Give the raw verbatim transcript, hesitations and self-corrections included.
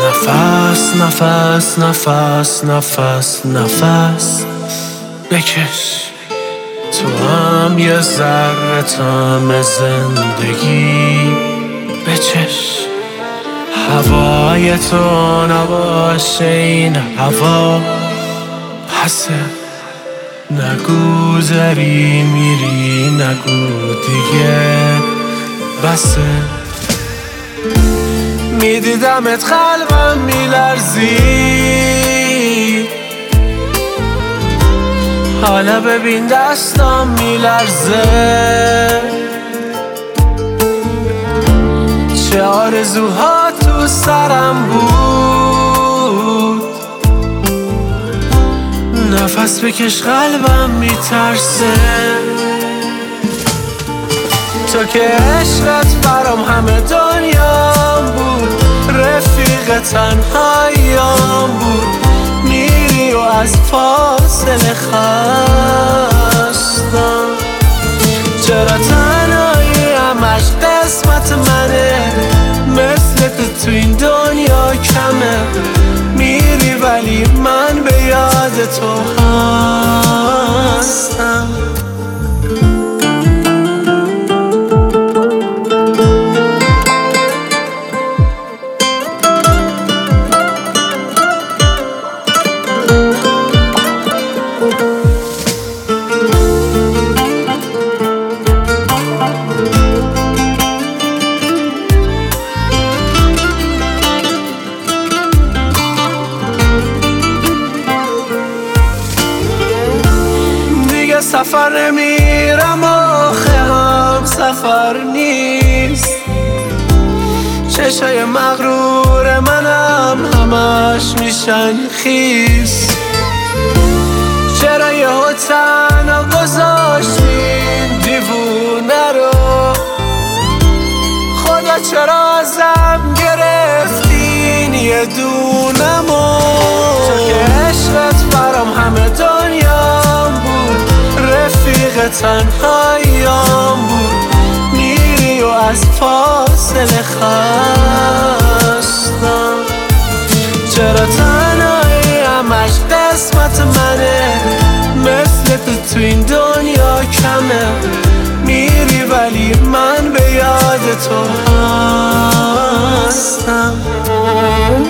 نفس نفس نفس نفس نفس بکش، تو هم یه ذره طعم زندگی بچش. هوای تو نباشه این هوا پسه، نگو داری میری، نگو دیگه بسه. میدیدمت قلبم میلرزی، حالا ببین دستم میلرزه. چه آرزوها تو سرم بود، نفس بکش قلبم میترسه. تو که عشقت برام همه دنیام بود، رفیق تنهاییام بود. میری و از فاصله خستم، چرا تنهایی همش قسمت منه؟ مثل تو تو این دنیا کمه. میری ولی من به یاد تو هستم. سفر نمیرم آخه هم سفر نیست. چشای مغرور منم همش میشن خیس. چرا یهو تنها گذاشتین دیوونه رو؟ خدا چرا ازم گرفتین یه دونمو؟ تو که عشقت برام همه دنیام بود، رفیق تنهاییام بود. میری و از فاصله خستم، چرا تنهایی همش قسمت منه؟ مثل تو تو این دنیا کمه. میری ولی من به یاد تو هستم.